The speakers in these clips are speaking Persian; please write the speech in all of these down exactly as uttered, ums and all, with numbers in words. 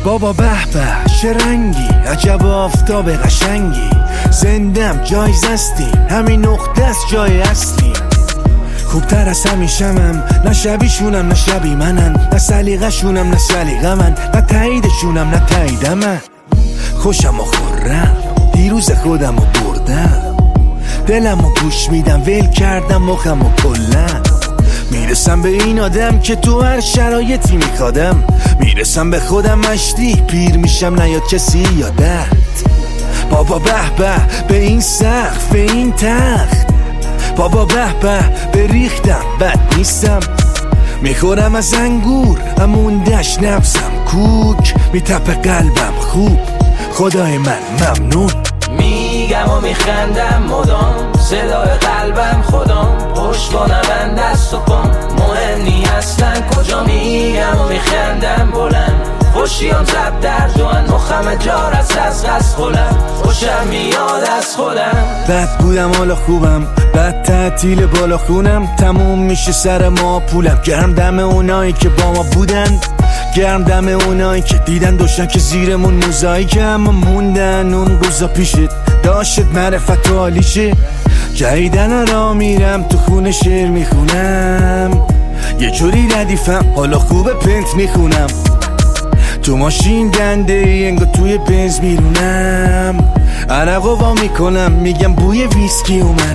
بابا به به چه رنگی، عجب آفتاب قشنگی، زندم جایزستی، همین نقطه است جای اصلی. خوبتر از همیشمم، نه شبیشونم نه شبی منن، نه سلیقه‌شونم نه سلیقه من، نه تاییدشونم نه تایید من. خوشم و خورم دیروز خودم و بردم، دلم و گوش میدم ول کردم مخم و کلم. میرسم به این آدم که تو هر شرایطی میخوادم، میرسم به خودم مشتی پیر میشم نیاد کسی یادت. بابا به به به این سقف به این تخت، بابا به به به ریختم بد نیستم. میخورم از انگور اموندش نبزم کوک، میتپه قلبم خوب خدای من ممنون. میگم و میخندم مدام، صدای قلبم خودم، پشتوانم دست و پام مهم نی اصلا کجا. میگم و میخندم بلند، خوشیام زب در دوان، مخم جار است از غص خولم، خوشم میاد از خودم. بد بودم حالا خوبم، بد تعطیل بالا خونم، تموم میشه سر ما پولم. گرم دم اونایی که با ما بودن، گرم دم اونایی که دیدن دوشن که زیرمون موزاییکه، اما موندن اون روزا پیشت داشت معرفت و حالیشه. جدیدن را میرم تو خونه شعر میخونم، یه جوری ردیفم حالا خوب پنت میخونم. تو ماشین دنده انگا توی بنز میرونم، عرقو وا میکنم میگم بوی ویسکی اومد.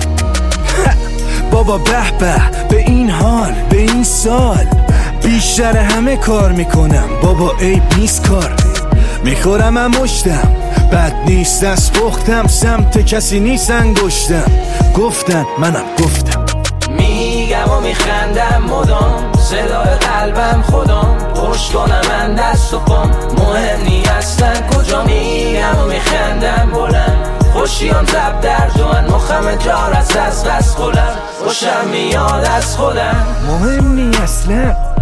بابا به به به این حال به این سال، بیشتر همه کار میکنم بابا عیب نیست کار. میخورم هم مشتم بد نیست از پختم، سمت کسی نیست انگشتم، گفتن منم گفتم. میگم و میخندم مدام، صدای قلبم خودم، پشت کنم من دست و پام مهم نی اصلا کجا. میگم و میخندم بلند، خوشیام زب در دوان، مخم جار است از غص خولم، خوشم میاد از خودم. مهم نی اصلا